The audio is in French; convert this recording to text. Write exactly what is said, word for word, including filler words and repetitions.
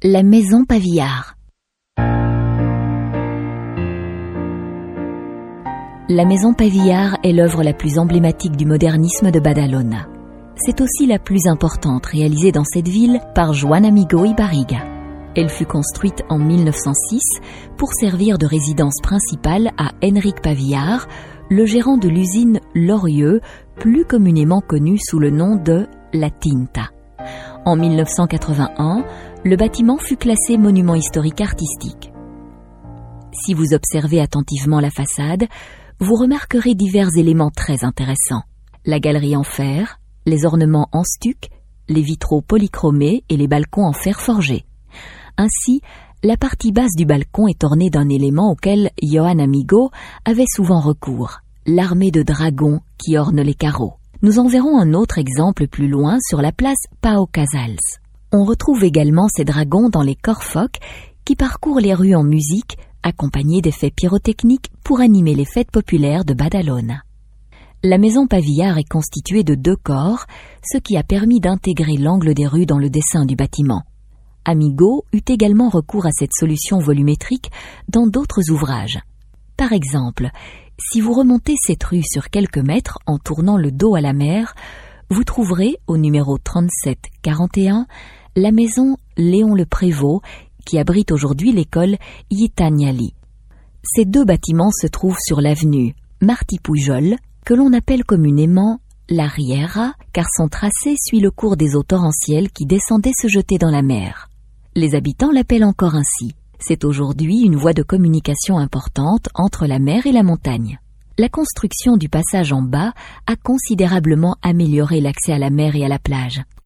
La maison Pavillard. La maison Pavillard est l'œuvre la plus emblématique du modernisme de Badalona. C'est aussi la plus importante réalisée dans cette ville par Juan Amigo y Barriga. Elle fut construite en mille neuf cent six pour servir de résidence principale à Enric Pavillard, le gérant de l'usine Lorieux, plus communément connue sous le nom de La Tinta. En mille neuf cent quatre-vingt-un, le bâtiment fut classé monument historique artistique. Si vous observez attentivement la façade, vous remarquerez divers éléments très intéressants. La galerie en fer, les ornements en stuc, les vitraux polychromés et les balcons en fer forgé. Ainsi, la partie basse du balcon est ornée d'un élément auquel Juan Amigo avait souvent recours, l'armée de dragons qui orne les carreaux. Nous en verrons un autre exemple plus loin sur la place Pau Casals. On retrouve également ces dragons dans les corphoques qui parcourent les rues en musique, accompagnés d'effets pyrotechniques pour animer les fêtes populaires de Badalona. La maison Pavillard est constituée de deux corps, ce qui a permis d'intégrer l'angle des rues dans le dessin du bâtiment. Amigo eut également recours à cette solution volumétrique dans d'autres ouvrages. Par exemple, si vous remontez cette rue sur quelques mètres en tournant le dos à la mer, vous trouverez au numéro trente-sept quarante et un la maison Léon le Prévost qui abrite aujourd'hui l'école Yitagnali. Ces deux bâtiments se trouvent sur l'avenue Martí Pujol, que l'on appelle communément la Riera, car son tracé suit le cours des eaux torrentielles qui descendaient se jeter dans la mer. Les habitants l'appellent encore ainsi. C'est aujourd'hui une voie de communication importante entre la mer et la montagne. La construction du passage en bas a considérablement amélioré l'accès à la mer et à la plage.